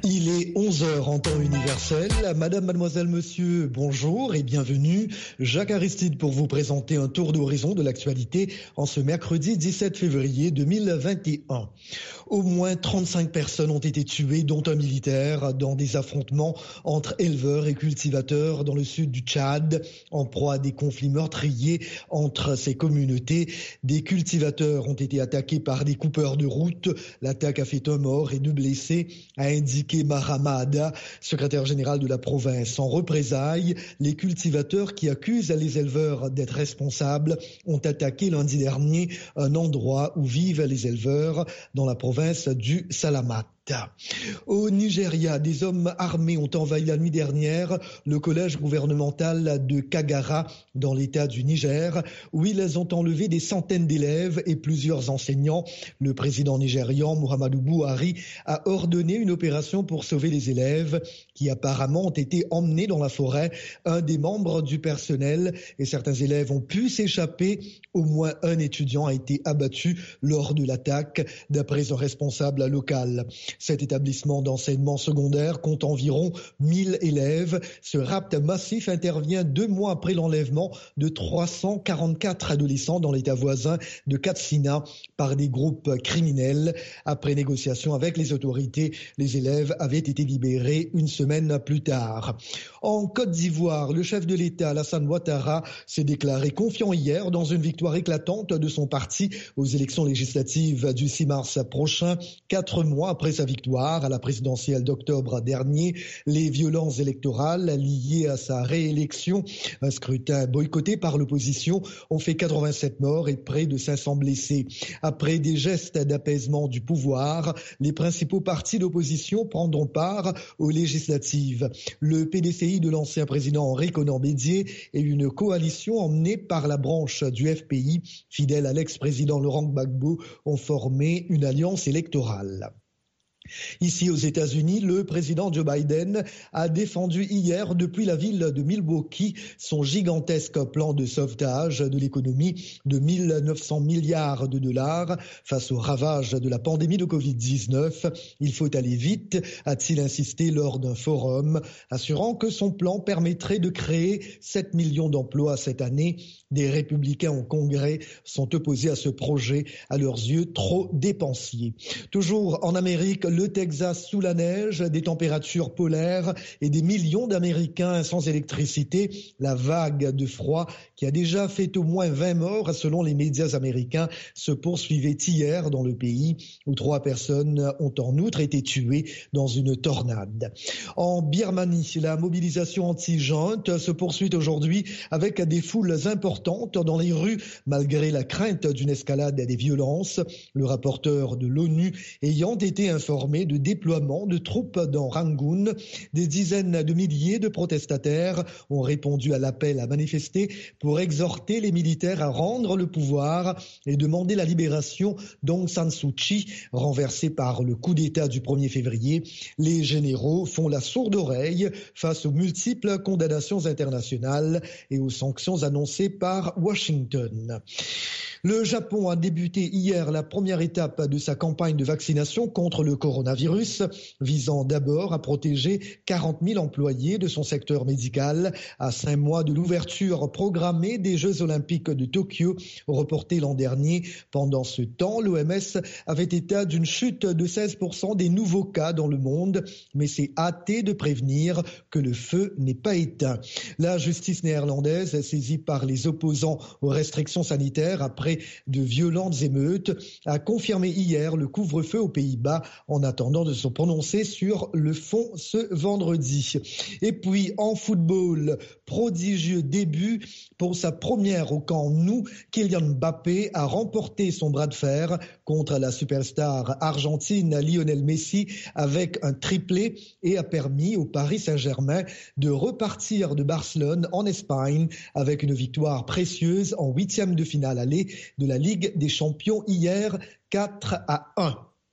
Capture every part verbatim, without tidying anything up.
Il est onze heures en temps universel. Madame, mademoiselle, monsieur, bonjour et bienvenue. Jacques Aristide pour vous présenter un tour d'horizon de l'actualité en ce mercredi dix-sept février deux mille vingt et un. Au moins trente-cinq personnes ont été tuées, dont un militaire, dans des affrontements entre éleveurs et cultivateurs dans le sud du Tchad, en proie à des conflits meurtriers entre ces communautés. Des cultivateurs ont été attaqués par des coupeurs de route. L'attaque a fait un mort et deux blessés, a indiqué Mahama Ada, secrétaire général de la province. En représailles, les cultivateurs qui accusent les éleveurs d'être responsables ont attaqué lundi dernier un endroit où vivent les éleveurs dans la province du Salamat. Au Nigeria, des hommes armés ont envahi la nuit dernière le collège gouvernemental de Kagara dans l'état du Niger, où ils ont enlevé des centaines d'élèves et plusieurs enseignants. Le président nigérian Muhammadu Buhari a ordonné une opération pour sauver les élèves qui apparemment ont été emmenés dans la forêt. Un des membres du personnel et certains élèves ont pu s'échapper. Au moins un étudiant a été abattu lors de l'attaque, d'après un responsable local. Cet établissement d'enseignement secondaire compte environ mille élèves. Ce rapt massif intervient deux mois après l'enlèvement de trois cent quarante-quatre adolescents dans l'état voisin de Katsina par des groupes criminels. Après négociation avec les autorités, les élèves avaient été libérés une semaine plus tard. En Côte d'Ivoire, le chef de l'État, Alassane Ouattara, s'est déclaré confiant hier dans une victoire éclatante de son parti aux élections législatives du six mars prochain, quatre mois après sa victoire à la présidentielle d'octobre dernier. Les violences électorales liées à sa réélection, un scrutin boycotté par l'opposition, ont fait quatre-vingt-sept morts et près de cinq cents blessés. Après des gestes d'apaisement du pouvoir, les principaux partis d'opposition prendront part aux législatives. Le P D C I de l'ancien président Henri Konan Bédié et une coalition emmenée par la branche du F P I, fidèle à l'ex-président Laurent Gbagbo, ont formé une alliance électorale. Ici aux États-Unis, le président Joe Biden a défendu hier depuis la ville de Milwaukee son gigantesque plan de sauvetage de l'économie de mille neuf cents milliards de dollars face aux ravages de la pandémie de covid dix-neuf. Il faut aller vite, a-t-il insisté lors d'un forum, assurant que son plan permettrait de créer sept millions d'emplois cette année. Des républicains au Congrès sont opposés à ce projet, à leurs yeux trop dépensier. Toujours en Amérique, le Texas sous la neige, des températures polaires et des millions d'Américains sans électricité. La vague de froid qui a déjà fait au moins vingt morts selon les médias américains se poursuivait hier dans le pays où trois personnes ont en outre été tuées dans une tornade. En Birmanie, la mobilisation anti-junte se poursuit aujourd'hui avec des foules importantes dans les rues malgré la crainte d'une escalade des violences. Le rapporteur de l'ONU ayant été informé de déploiement de troupes dans Rangoon. Des dizaines de milliers de protestataires ont répondu à l'appel à manifester pour exhorter les militaires à rendre le pouvoir et demander la libération d'Aung San Suu Kyi, renversée par le coup d'État du premier février. Les généraux font la sourde oreille face aux multiples condamnations internationales et aux sanctions annoncées par Washington. Le Japon a débuté hier la première étape de sa campagne de vaccination contre le coronavirus, visant d'abord à protéger quarante mille employés de son secteur médical à cinq mois de l'ouverture programmée des Jeux Olympiques de Tokyo, reportés l'an dernier. Pendant ce temps, l'O M S avait état d'une chute de seize pour cent des nouveaux cas dans le monde, mais s'est hâté de prévenir que le feu n'est pas éteint. La justice néerlandaise, saisie par les opposants aux restrictions sanitaires après de violentes émeutes, a confirmé hier le couvre-feu aux Pays-Bas en attendant de se prononcer sur le fond ce vendredi. Et puis en football, prodigieux début pour sa première au Camp Nou, Kylian Mbappé a remporté son bras de fer contre la superstar argentine Lionel Messi avec un triplé et a permis au Paris Saint-Germain de repartir de Barcelone en Espagne avec une victoire précieuse en huitième de finale aller de la Ligue des Champions hier, quatre à un.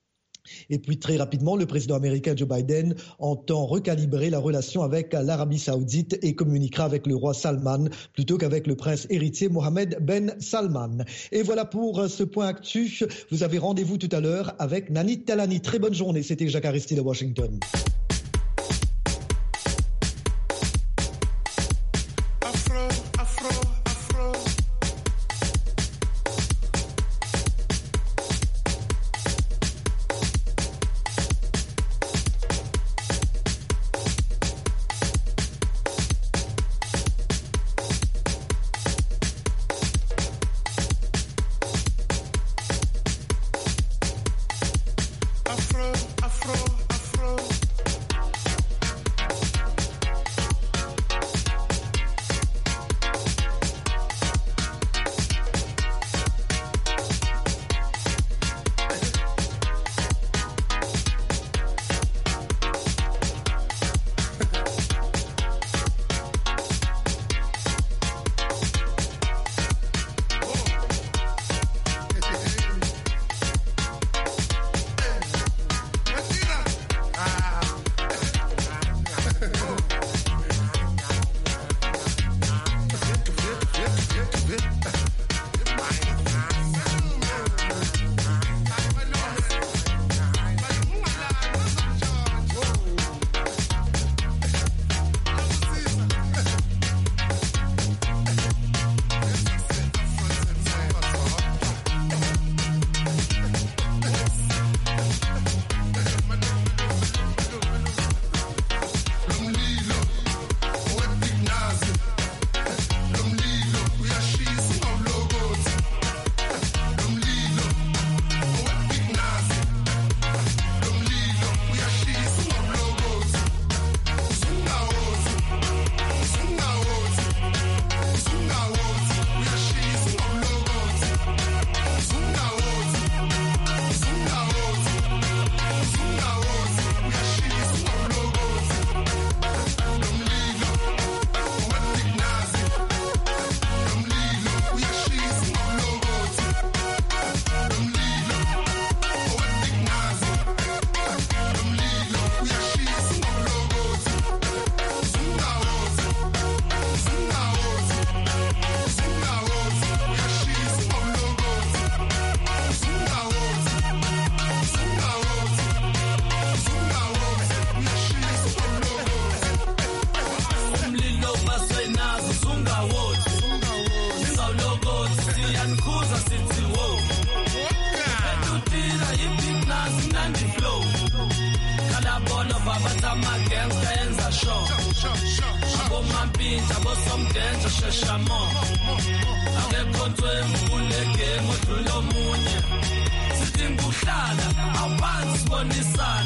Et puis très rapidement, le président américain Joe Biden entend recalibrer la relation avec l'Arabie Saoudite et communiquera avec le roi Salman plutôt qu'avec le prince héritier Mohammed Ben Salman. Et voilà pour ce point actu. Vous avez rendez-vous tout à l'heure avec Nanit Talani. Très bonne journée. C'était Jacques Aristide à Washington. simnandi flow kalabona baba tama gangsta yenza show abo mampinta abo somdenja sheshamo akekho ntwembu kulege ngodlulo munye sidinga uhlala awubanzi sibonisana